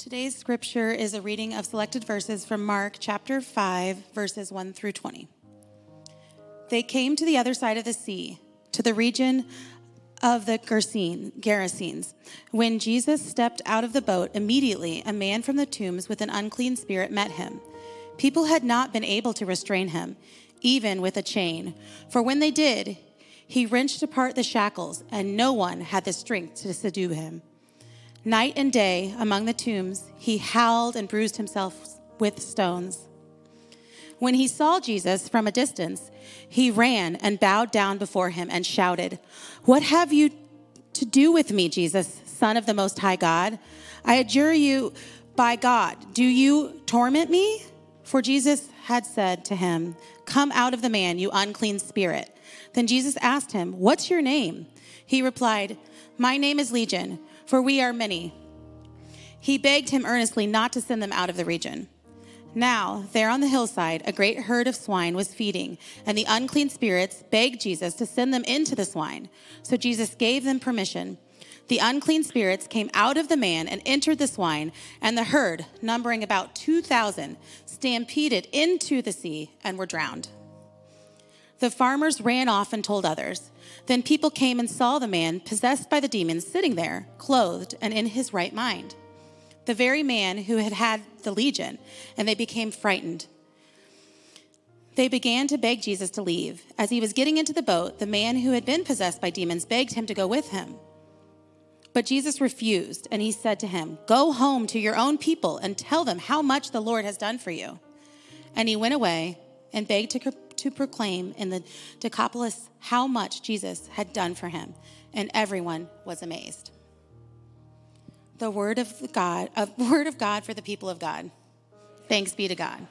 Today's scripture is a reading of selected verses from Mark chapter 5, verses 1 through 20. They came to the other side of the sea, to the region of the Gerasenes. When Jesus stepped out of the boat, immediately a man from the tombs with an unclean spirit met him. People had not been able to restrain him, even with a chain, for when they did, he wrenched apart the shackles, and no one had the strength to subdue him. Night and day, among the tombs, he howled and bruised himself with stones. When he saw Jesus from a distance, he ran and bowed down before him and shouted, "What have you to do with me, Jesus, Son of the Most High God? I adjure you by God, do you torment me?" For Jesus had said to him, "Come out of the man, you unclean spirit." Then Jesus asked him, "What's your name?" He replied, "My name is Legion, for we are many." He begged him earnestly not to send them out of the region. Now, there on the hillside, a great herd of swine was feeding, and the unclean spirits begged Jesus to send them into the swine. So Jesus gave them permission. The unclean spirits came out of the man and entered the swine, and the herd, numbering about 2,000, stampeded into the sea and were drowned. The farmers ran off and told others. Then people came and saw the man possessed by the demons sitting there, clothed and in his right mind, the very man who had had the legion, and they became frightened. They began to beg Jesus to leave. As he was getting into the boat, the man who had been possessed by demons begged him to go with him. But Jesus refused, and he said to him, "Go home to your own people and tell them how much the Lord has done for you." And he went away and begged to proclaim in the Decapolis how much Jesus had done for him, and everyone was amazed. The word of God for the people of God. Thanks be to God.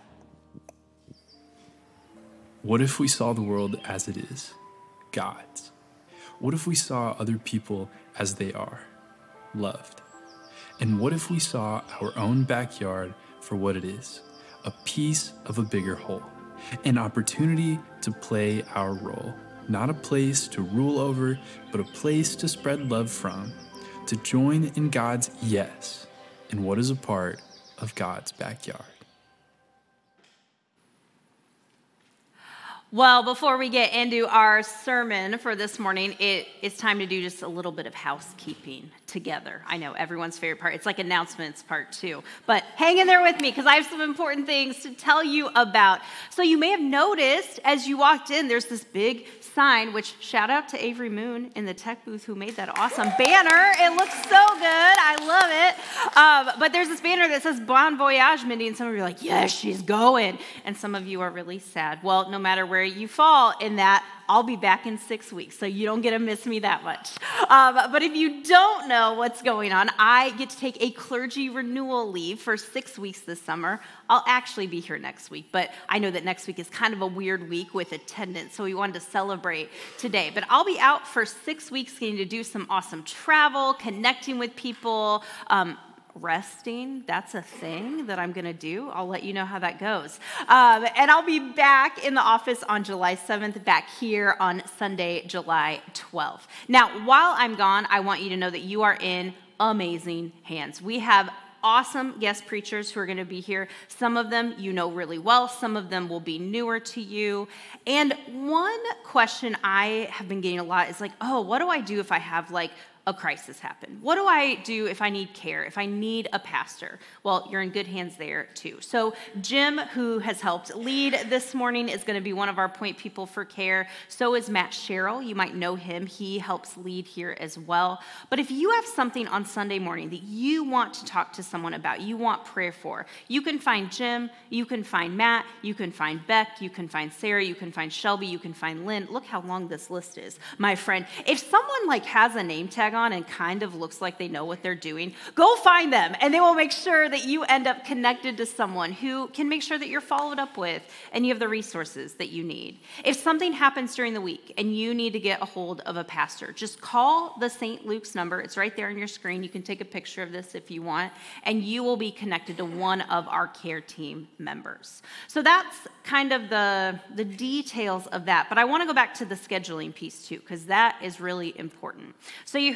What if we saw the world as it is, God's? What if we saw other people as they are, loved? And what if we saw our own backyard for what it is, a piece of a bigger whole, an opportunity to play our role, not a place to rule over, but a place to spread love from, to join in God's yes, in what is a part of God's backyard. Well, before we get into our sermon for this morning, it's time to do just a little bit of housekeeping together. I know, everyone's favorite part. It's like announcements part 2. But hang in there with me because I have some important things to tell you about. So you may have noticed as you walked in, there's this big sign, which shout out to Avery Moon in the tech booth who made that awesome banner. It looks so good. I love it. But there's this banner that says Bon Voyage, Mindy, and some of you are like, yes, she's going. And some of you are really sad. Well, no matter where you fall in that, I'll be back in 6 weeks, so you don't get to miss me that much. But if you don't know what's going on, I get to take a clergy renewal leave for 6 weeks this summer. I'll actually be here next week, but I know that next week is kind of a weird week with attendance, so we wanted to celebrate today. But I'll be out for 6 weeks getting to do some awesome travel, connecting with people, resting. That's a thing that I'm going to do. I'll let you know how that goes. And I'll be back in the office on July 7th, back here on Sunday, July 12th. Now, while I'm gone, I want you to know that you are in amazing hands. We have awesome guest preachers who are going to be here. Some of them you know really well. Some of them will be newer to you. And one question I have been getting a lot is like, oh, what do I do if I have like a crisis happen? What do I do if I need care, if I need a pastor? Well, you're in good hands there too. So Jim, who has helped lead this morning, is going to be one of our point people for care. So is Matt Sherrill. You might know him. He helps lead here as well. But if you have something on Sunday morning that you want to talk to someone about, you want prayer for, you can find Jim, you can find Matt, you can find Beck, you can find Sarah, you can find Shelby, you can find Lynn. Look how long this list is, my friend. If someone like has a name tag on and kind of looks like they know what they're doing, go find them and they will make sure that you end up connected to someone who can make sure that you're followed up with and you have the resources that you need. If something happens during the week and you need to get a hold of a pastor, just call the St. Luke's number. It's right there on your screen. You can take a picture of this if you want, and you will be connected to one of our care team members. So that's kind of the details of that. But I want to go back to the scheduling piece too, because that is really important. So you heard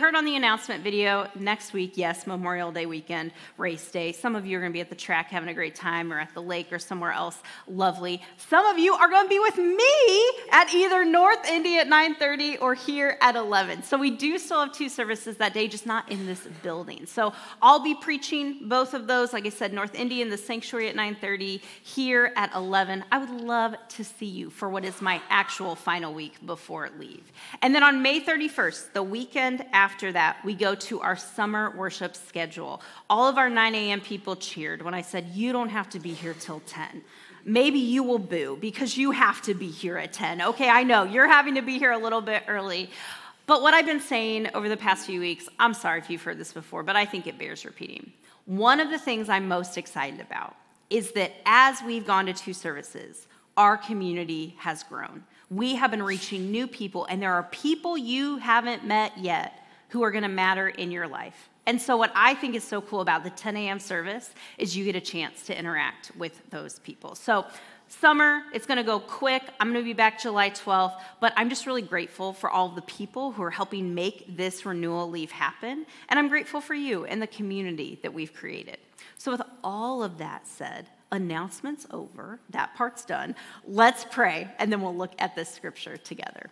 heard on the announcement video, next week, yes, Memorial Day weekend, race day. Some of you are going to be at the track having a great time or at the lake or somewhere else lovely. Some of you are going to be with me at either North Indy at 9:30 or here at 11. So we do still have 2 services that day, just not in this building. So I'll be preaching both of those. Like I said, North Indy in the sanctuary at 9:30, here at 11. I would love to see you for what is my actual final week before leave. And then on May 31st, the weekend after that, we go to our summer worship schedule. All of our 9 a.m. people cheered when I said, you don't have to be here till 10. Maybe you will boo because you have to be here at 10. Okay, I know, you're having to be here a little bit early. But what I've been saying over the past few weeks, I'm sorry if you've heard this before, but I think it bears repeating. One of the things I'm most excited about is that as we've gone to 2 services, our community has grown. We have been reaching new people, and there are people you haven't met yet who are going to matter in your life. And so what I think is so cool about the 10 a.m. service is you get a chance to interact with those people. So summer, it's going to go quick. I'm going to be back July 12th, but I'm just really grateful for all of the people who are helping make this renewal leave happen, and I'm grateful for you and the community that we've created. So with all of that said, announcements over, that part's done. Let's pray, and then we'll look at this scripture together.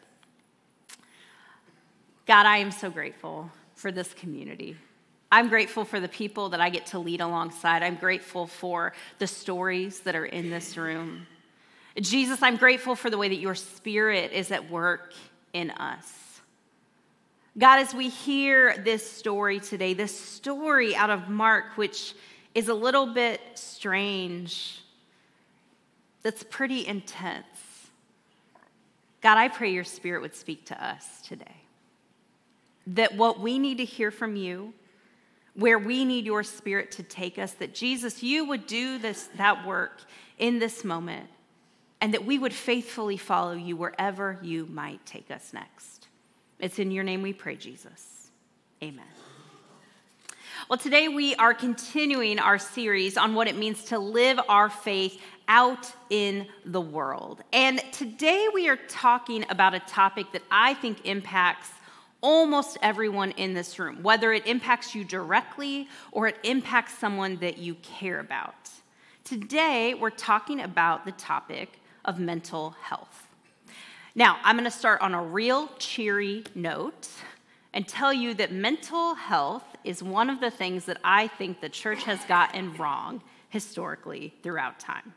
God, I am so grateful for this community. I'm grateful for the people that I get to lead alongside. I'm grateful for the stories that are in this room. Jesus, I'm grateful for the way that your Spirit is at work in us. God, as we hear this story today, this story out of Mark, which is a little bit strange, that's pretty intense. God, I pray your Spirit would speak to us today. That what we need to hear from you, where we need your Spirit to take us, that Jesus, you would do that work in this moment, and that we would faithfully follow you wherever you might take us next. It's in your name we pray, Jesus. Amen. Well, today we are continuing our series on what it means to live our faith out in the world. And today we are talking about a topic that I think impacts almost everyone in this room, whether it impacts you directly or it impacts someone that you care about. Today we're talking about the topic of mental health. Now, I'm going to start on a real cheery note and tell you that mental health is one of the things that I think the church has gotten wrong historically throughout time.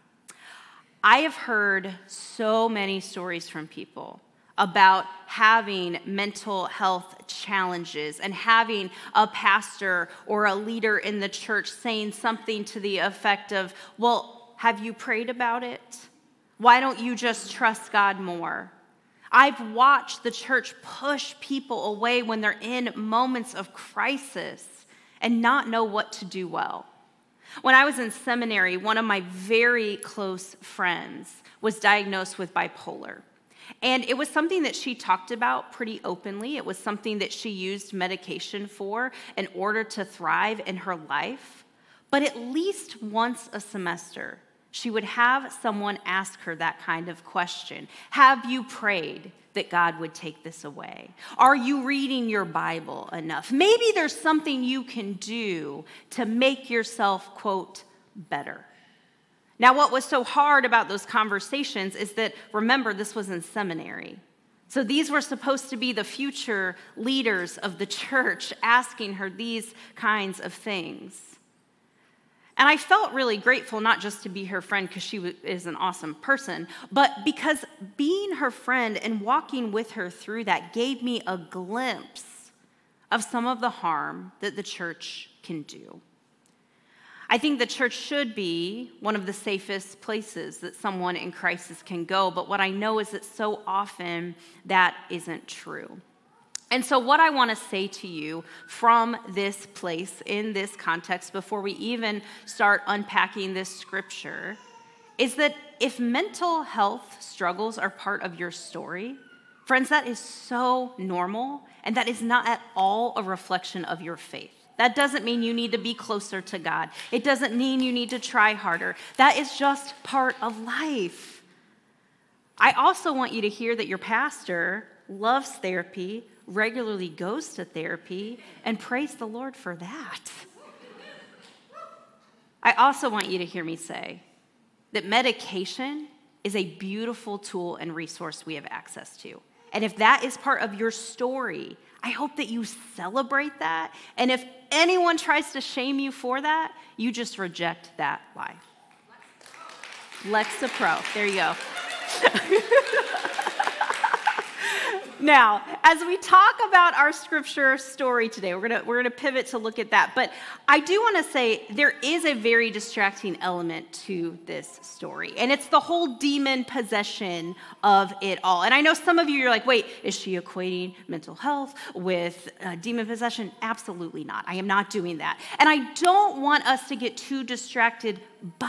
I have heard so many stories from people about having mental health challenges and having a pastor or a leader in the church saying something to the effect of, well, have you prayed about it? Why don't you just trust God more? I've watched the church push people away when they're in moments of crisis and not know what to do well. When I was in seminary, one of my very close friends was diagnosed with bipolar. And it was something that she talked about pretty openly. It was something that she used medication for in order to thrive in her life. But at least once a semester, she would have someone ask her that kind of question. Have you prayed that God would take this away? Are you reading your Bible enough? Maybe there's something you can do to make yourself, quote, better. Now, what was so hard about those conversations is that, remember, this was in seminary. So these were supposed to be the future leaders of the church asking her these kinds of things. And I felt really grateful, not just to be her friend because she is an awesome person, but because being her friend and walking with her through that gave me a glimpse of some of the harm that the church can do. I think the church should be one of the safest places that someone in crisis can go, but what I know is that so often that isn't true. And so what I want to say to you from this place, in this context, before we even start unpacking this scripture, is that if mental health struggles are part of your story, friends, that is so normal, and that is not at all a reflection of your faith. That doesn't mean you need to be closer to God. It doesn't mean you need to try harder. That is just part of life. I also want you to hear that your pastor loves therapy, regularly goes to therapy, and praise the Lord for that. I also want you to hear me say that medication is a beautiful tool and resource we have access to. And if that is part of your story, I hope that you celebrate that. And if anyone tries to shame you for that, you just reject that lie. Lexapro. There you go. Now, as we talk about our scripture story today, we're gonna pivot to look at that. But I do want to say there is a very distracting element to this story, and it's the whole demon possession of it all. And I know some of you are like, wait, is she equating mental health with demon possession? Absolutely not. I am not doing that. And I don't want us to get too distracted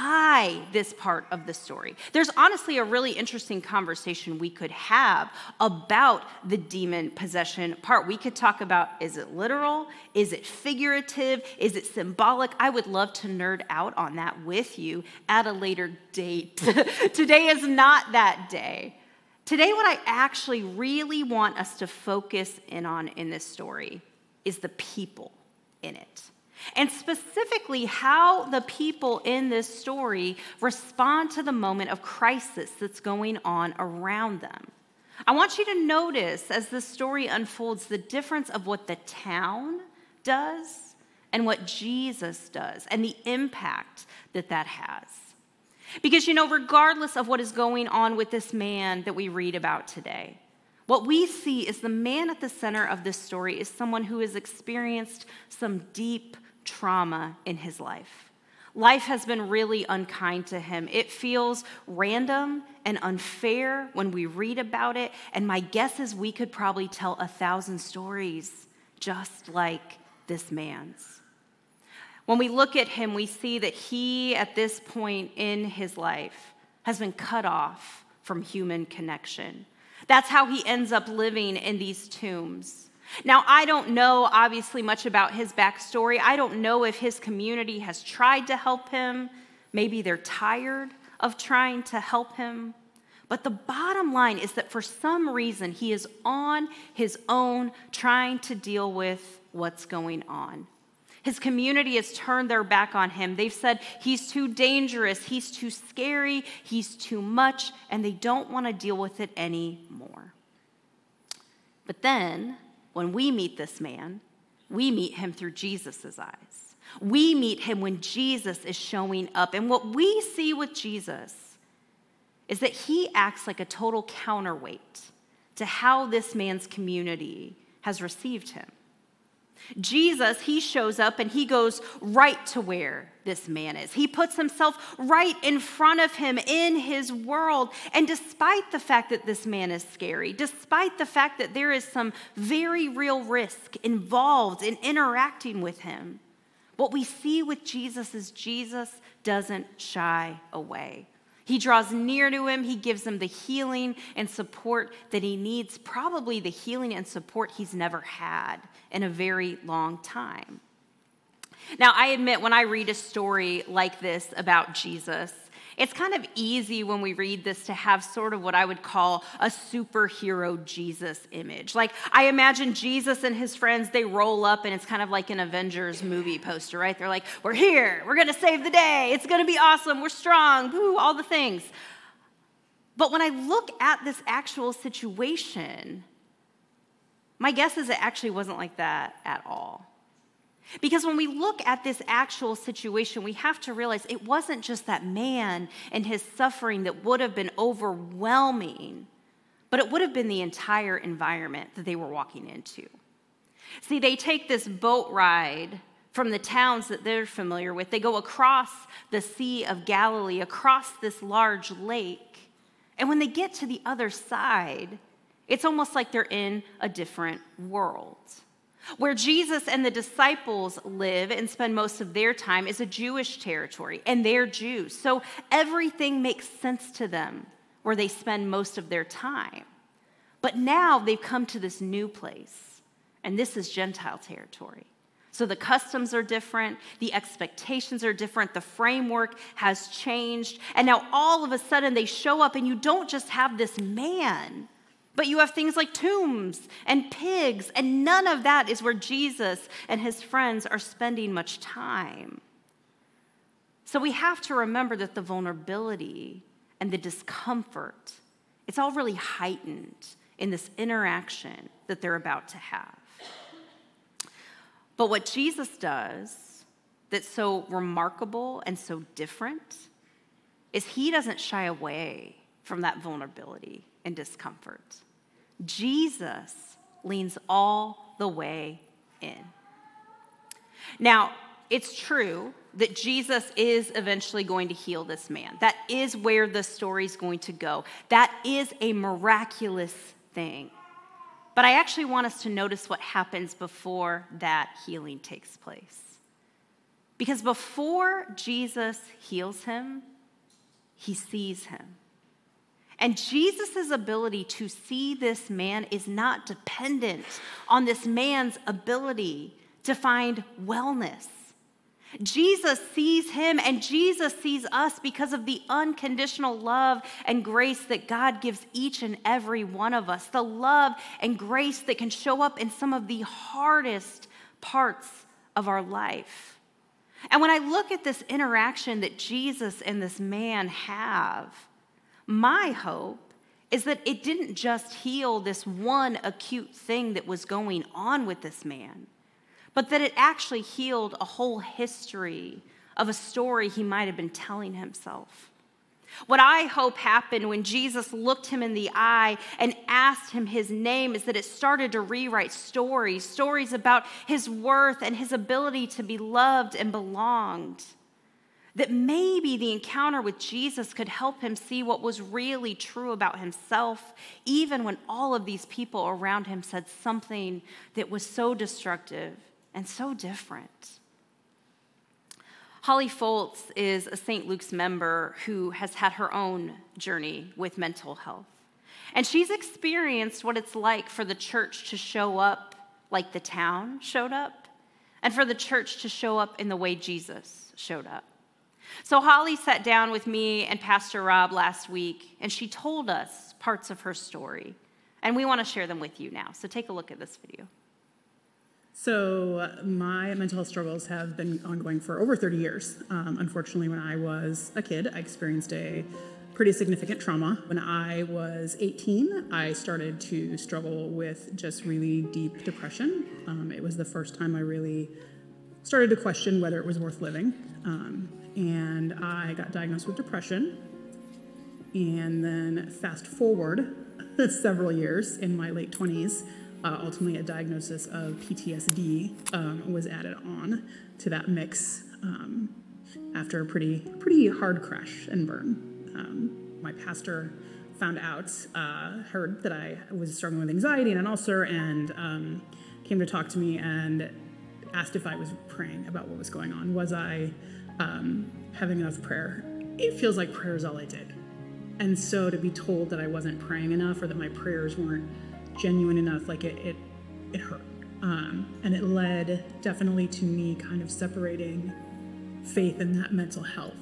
by this part of the story. There's honestly a really interesting conversation we could have about the demon possession part. We could talk about, is it literal? Is it figurative? Is it symbolic? I would love to nerd out on that with you at a later date. Today is not that day. Today, what I actually really want us to focus in on in this story is the people in it. And specifically, how the people in this story respond to the moment of crisis that's going on around them. I want you to notice, as the story unfolds, the difference of what the town does and what Jesus does, and the impact that that has. Because, regardless of what is going on with this man that we read about today, what we see is the man at the center of this story is someone who has experienced some deep trauma in his life. Life has been really unkind to him. It feels random and unfair when we read about it, and my guess is we could probably tell 1,000 stories just like this man's. When we look at him, we see that he, at this point in his life, has been cut off from human connection. That's how he ends up living in these tombs. Now, I don't know, obviously, much about his backstory. I don't know if his community has tried to help him. Maybe they're tired of trying to help him. But the bottom line is that for some reason, he is on his own trying to deal with what's going on. His community has turned their back on him. They've said he's too dangerous, he's too scary, he's too much, and they don't want to deal with it anymore. But then, when we meet this man, we meet him through Jesus' eyes. We meet him when Jesus is showing up. And what we see with Jesus is that he acts like a total counterweight to how this man's community has received him. Jesus, he shows up and he goes right to where this man is. He puts himself right in front of him in his world. And despite the fact that this man is scary, despite the fact that there is some very real risk involved in interacting with him, what we see with Jesus is Jesus doesn't shy away. He draws near to him. He gives him the healing and support that he needs, probably the healing and support he's never had in a very long time. Now, I admit when I read a story like this about Jesus, it's kind of easy when we read this to have sort of what I would call a superhero Jesus image. Like, I imagine Jesus and his friends, they roll up and it's kind of like an Avengers movie poster, right? They're like, we're here, we're gonna save the day, it's gonna be awesome, we're strong, woo, all the things. But when I look at this actual situation, my guess is it actually wasn't like that at all. Because when we look at this actual situation, we have to realize it wasn't just that man and his suffering that would have been overwhelming, but it would have been the entire environment that they were walking into. See, they take this boat ride from the towns that they're familiar with. They go across the Sea of Galilee, across this large lake. And when they get to the other side, it's almost like they're in a different world. Where Jesus and the disciples live and spend most of their time is a Jewish territory, and they're Jews. So everything makes sense to them where they spend most of their time. But now they've come to this new place, and this is Gentile territory. So the customs are different, the expectations are different, the framework has changed, and now all of a sudden they show up, and you don't just have this man, But you have things like tombs and pigs, and none of that is where Jesus and his friends are spending much time. So we have to remember that the vulnerability and the discomfort, it's all really heightened in this interaction that they're about to have. But what Jesus does that's so remarkable and so different is he doesn't shy away from that vulnerability and discomfort. Jesus leans all the way in. Now, it's true that Jesus is eventually going to heal this man. That is where the story's going to go. That is a miraculous thing. But I actually want us to notice what happens before that healing takes place. Because before Jesus heals him, he sees him. And Jesus' ability to see this man is not dependent on this man's ability to find wellness. Jesus sees him and Jesus sees us because of the unconditional love and grace that God gives each and every one of us. The love and grace that can show up in some of the hardest parts of our life. And when I look at this interaction that Jesus and this man have, my hope is that it didn't just heal this one acute thing that was going on with this man, but that it actually healed a whole history of a story he might have been telling himself. What I hope happened when Jesus looked him in the eye and asked him his name is that it started to rewrite stories about his worth and his ability to be loved and belonged. That maybe the encounter with Jesus could help him see what was really true about himself, even when all of these people around him said something that was so destructive and so different. Holly Foltz is a St. Luke's member who has had her own journey with mental health. And she's experienced what it's like for the church to show up like the town showed up, and for the church to show up in the way Jesus showed up. So Holly sat down with me and Pastor Rob last week, and she told us parts of her story. And we want to share them with you now. So take a look at this video. So my mental health struggles have been ongoing for over 30 years. Unfortunately, when I was a kid, I experienced a pretty significant trauma. When I was 18, I started to struggle with just really deep depression. It was the first time I really started to question whether it was worth living. And I got diagnosed with depression. And then fast forward several years in my late 20s, ultimately a diagnosis of PTSD was added on to that mix after a pretty hard crash and burn. My pastor found out, heard that I was struggling with anxiety and an ulcer, and came to talk to me and asked if I was praying about what was going on. Was I having enough prayer? It feels like prayer is all I did. And so to be told that I wasn't praying enough or that my prayers weren't genuine enough, like it hurt. And it led definitely to me kind of separating faith and that mental health.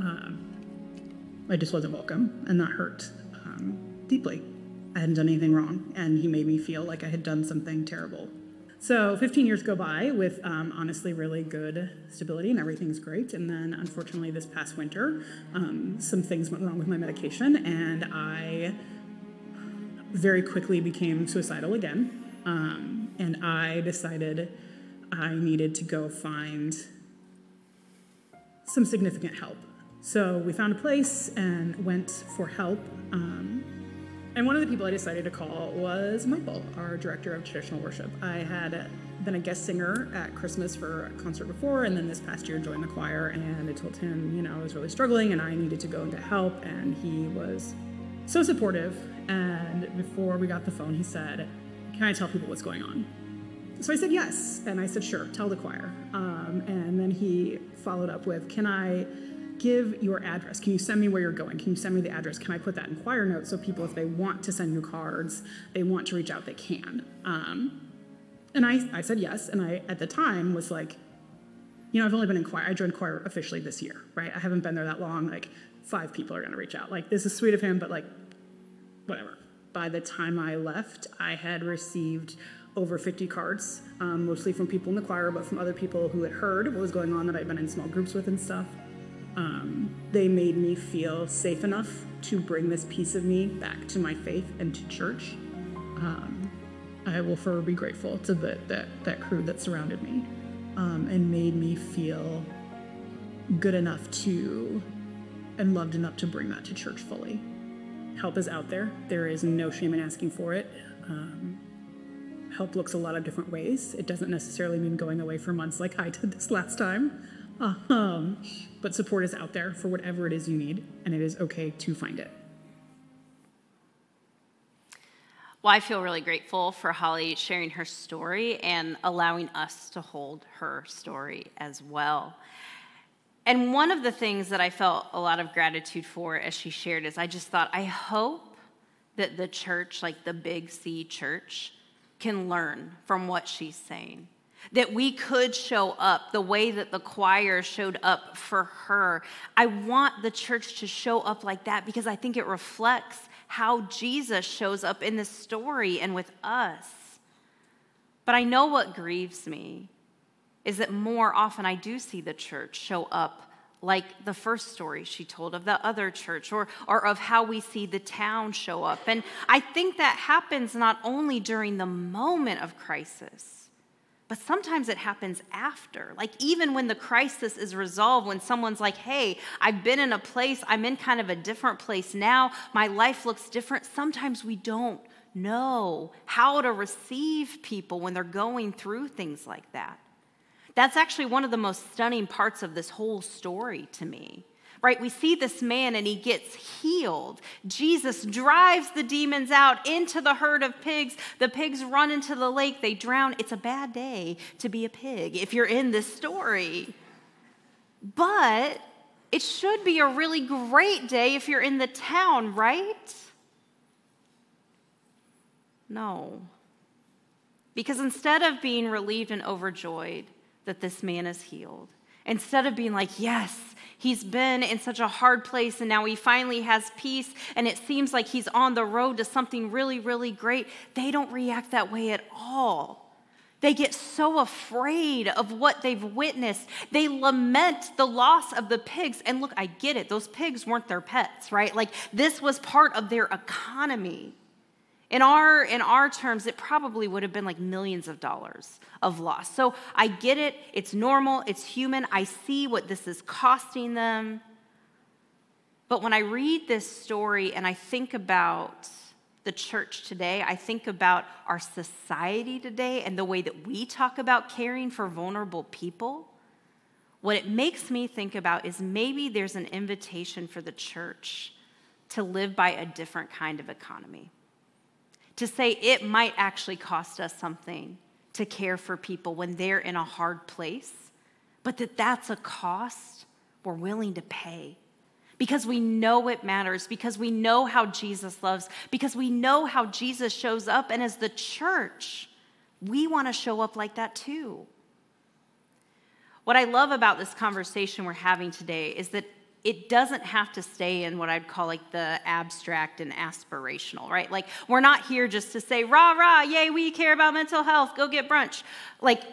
I just wasn't welcome, and that hurt deeply. I hadn't done anything wrong, and he made me feel like I had done something terrible. So 15 years go by with honestly really good stability and everything's great. And then unfortunately this past winter, some things went wrong with my medication and I very quickly became suicidal again. And I decided I needed to go find some significant help. So we found a place and went for help. And one of the people I decided to call was Michael, our director of traditional worship. I had been a guest singer at Christmas for a concert before, and then this past year joined the choir, and I told him, I was really struggling and I needed to go and get help, and he was so supportive. And before we got the phone, he said, "Can I tell people what's going on?" So I said yes, and I said, "Sure, tell the choir." And then he followed up with, "Can I give your address? Can you send me where you're going? Can you send me the address? Can I put that in choir notes so people, if they want to send you cards, they want to reach out, they can?" And I said yes, and I, at the time, was like, I've only been in choir. I joined choir officially this year, right? I haven't been there that long. Like, 5 people are going to reach out. Like, this is sweet of him, but like, whatever. By the time I left, I had received over 50 cards, mostly from people in the choir, but from other people who had heard what was going on that I'd been in small groups with and stuff. They made me feel safe enough to bring this piece of me back to my faith and to church. I will forever be grateful to that crew that surrounded me, and made me feel good enough and loved enough to bring that to church fully. Help is out there. There is no shame in asking for it. Help looks a lot of different ways. It doesn't necessarily mean going away for months like I did this last time. But support is out there for whatever it is you need, and it is okay to find it. Well, I feel really grateful for Holly sharing her story and allowing us to hold her story as well. And one of the things that I felt a lot of gratitude for as she shared is I just thought, I hope that the church, like the Big C church, can learn from what she's saying. That we could show up the way that the choir showed up for her. I want the church to show up like that because I think it reflects how Jesus shows up in this story and with us. But I know what grieves me is that more often I do see the church show up like the first story she told of the other church, or of how we see the town show up. And I think that happens not only during the moment of crisis, but sometimes it happens after. Like even when the crisis is resolved, when someone's like, hey, I've been in a place, I'm in kind of a different place now, my life looks different. Sometimes we don't know how to receive people when they're going through things like that. That's actually one of the most stunning parts of this whole story to me, right? We see this man and he gets healed. Jesus drives the demons out into the herd of pigs. The pigs run into the lake. They drown. It's a bad day to be a pig if you're in this story. But it should be a really great day if you're in the town, right? No. Because instead of being relieved and overjoyed that this man is healed, instead of being like, yes, he's been in such a hard place and now he finally has peace and it seems like he's on the road to something really, really great, they don't react that way at all. They get so afraid of what they've witnessed. They lament the loss of the pigs. And look, I get it. Those pigs weren't their pets, right? Like this was part of their economy. In our terms, it probably would have been like millions of dollars of loss. So I get it. It's normal. It's human. I see what this is costing them. But when I read this story and I think about the church today, I think about our society today and the way that we talk about caring for vulnerable people, what it makes me think about is maybe there's an invitation for the church to live by a different kind of economy. To say it might actually cost us something to care for people when they're in a hard place, but that's a cost we're willing to pay because we know it matters, because we know how Jesus loves, because we know how Jesus shows up. And as the church, we want to show up like that too. What I love about this conversation we're having today is that it doesn't have to stay in what I'd call like the abstract and aspirational, right? Like we're not here just to say, rah, rah, yay, we care about mental health, go get brunch. Like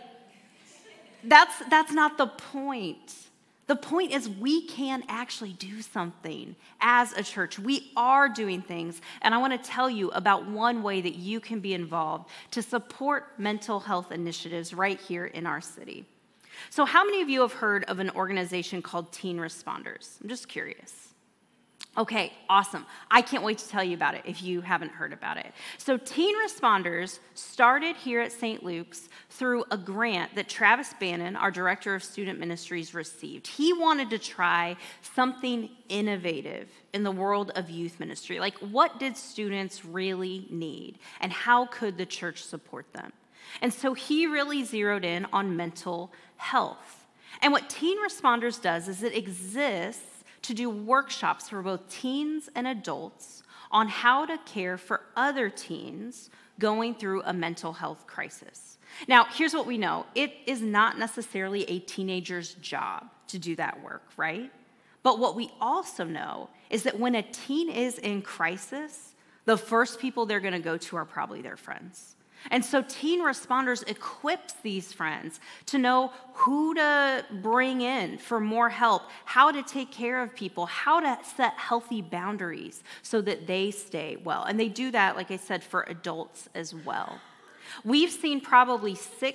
that's not the point. The point is we can actually do something as a church. We are doing things, and I want to tell you about one way that you can be involved to support mental health initiatives right here in our city. So how many of you have heard of an organization called Teen Responders? I'm just curious. Okay, awesome. I can't wait to tell you about it if you haven't heard about it. So Teen Responders started here at St. Luke's through a grant that Travis Bannon, our Director of Student Ministries, received. He wanted to try something innovative in the world of youth ministry. Like, what did students really need, and how could the church support them? And so he really zeroed in on mental health. And what Teen Responders does is it exists to do workshops for both teens and adults on how to care for other teens going through a mental health crisis. Now, here's what we know. It is not necessarily a teenager's job to do that work, right? But what we also know is that when a teen is in crisis, the first people they're going to go to are probably their friends. And so Teen Responders equips these friends to know who to bring in for more help, how to take care of people, how to set healthy boundaries so that they stay well. And they do that, like I said, for adults as well. We've seen probably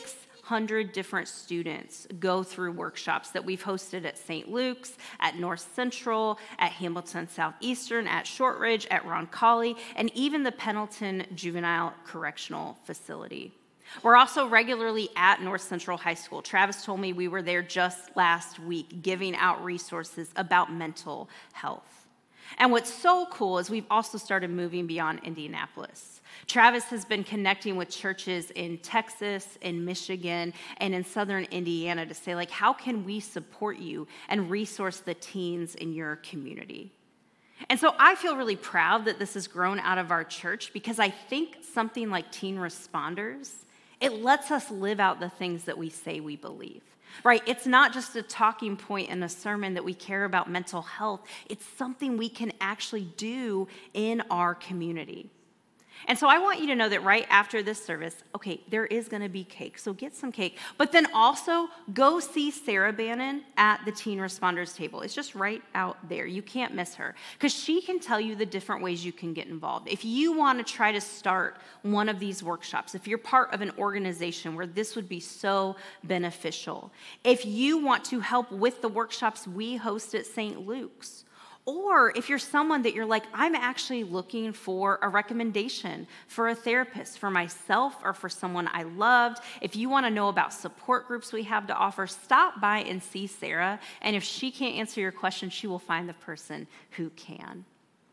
600 different students go through workshops that we've hosted at St. Luke's, at North Central, at Hamilton Southeastern, at Shortridge, at Roncalli, and even the Pendleton Juvenile Correctional Facility. We're also regularly at North Central High School. Travis told me we were there just last week giving out resources about mental health. And what's so cool is we've also started moving beyond Indianapolis. Travis has been connecting with churches in Texas, in Michigan, and in southern Indiana to say, like, how can we support you and resource the teens in your community? And so I feel really proud that this has grown out of our church because I think something like Teen Responders, it lets us live out the things that we say we believe. Right? It's not just a talking point in a sermon that we care about mental health. It's something we can actually do in our community. And so I want you to know that right after this service, okay, there is going to be cake, so get some cake. But then also go see Sarah Bannon at the Teen Responders table. It's just right out there. You can't miss her because she can tell you the different ways you can get involved. If you want to try to start one of these workshops, if you're part of an organization where this would be so beneficial, if you want to help with the workshops we host at St. Luke's, or if you're someone that you're like, I'm actually looking for a recommendation for a therapist for myself or for someone I loved, if you want to know about support groups we have to offer, stop by and see Sarah. And if she can't answer your question, she will find the person who can.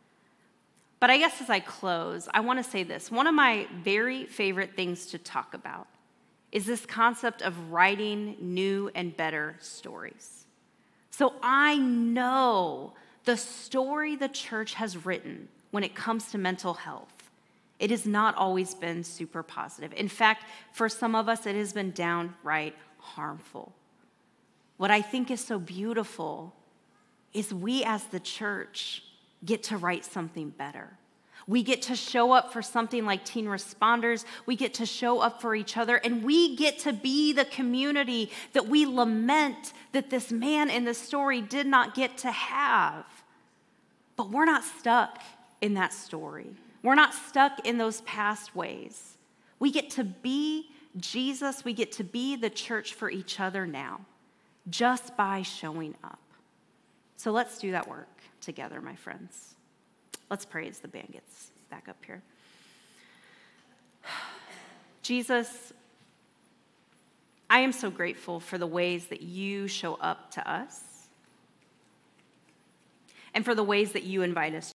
But I guess as I close, I want to say this. One of my very favorite things to talk about is this concept of writing new and better stories. So I know the story the church has written when it comes to mental health, it has not always been super positive. In fact, for some of us, it has been downright harmful. What I think is so beautiful is we as the church get to write something better. We get to show up for something like Teen Responders. We get to show up for each other, and we get to be the community that we lament that this man in the story did not get to have. But we're not stuck in that story. We're not stuck in those past ways. We get to be Jesus. We get to be the church for each other now, just by showing up. So let's do that work together, my friends. Let's pray as the band gets back up here. Jesus, I am so grateful for the ways that you show up to us and for the ways that you invite us